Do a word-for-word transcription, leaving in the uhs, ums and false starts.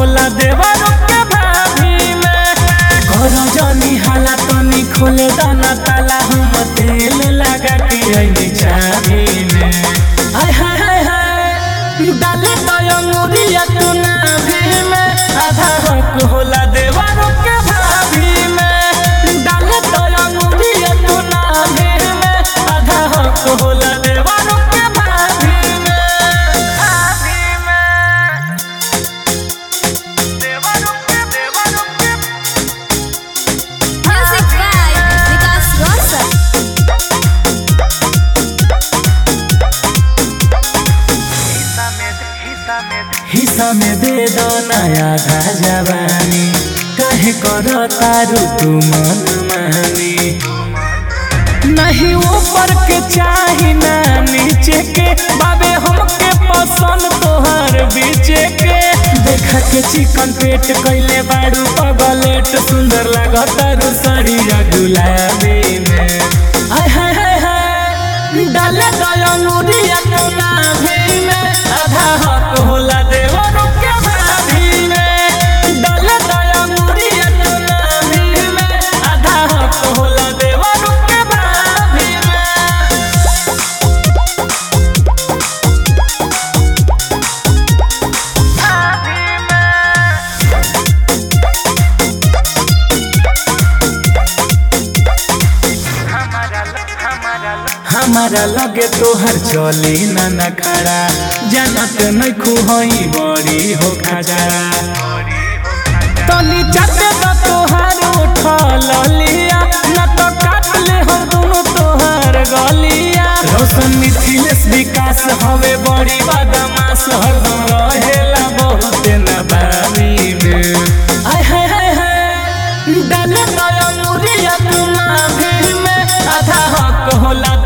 होला देवरों के भाभी में। करो जानी हाला तनी खोले दाना ताला हम तेल लगा के आई चाबी में। हाय हाय हाय हाय डाले तो अंगूरिया तू नाभी में। आधा हक होला देवरों के भाभी में। डाले तो अंगूरिया तू नाभी में। आधा हक होला देवरों के भाभी में। भाभी में देवरों के देवरों के। Music by Vikas Rosar. हिस्सा में दे दो नया आधा जवानी। कहे करो तारू तू मन मानी। नहीं ऊपर के चाही ना नीचे के। बाबे हमके पसंद तोहर बीचे के। देखा के चिकन पेट कैले बाड़ू पगलेट। सुंदर लागत तारू सरिया गुलाबी में। हाय हाय हाय हाय डाले दया मुरिया तू नाभी में। आधा हक होला देवरों के भाभी में। डाले दया मुरिया तू नाभी में। आधा हक होला देवरों के भाभी में। भाभी हमारा लगे तोहर चली ना न खड़ा। जानत नहीं खुहई बड़ी हो खजरा। तनी चाटे तो तोहर उठल लिया। न तो काट ले हम दोनों तोहर गलिया। रोशन मिथिलेश विकास हवे बड़ी बदमाश। हरदम रहेला बहुत नबावी में। हाय हाय हाय हाय डाले दया मुरिया तू नाभी में। आधा हक होला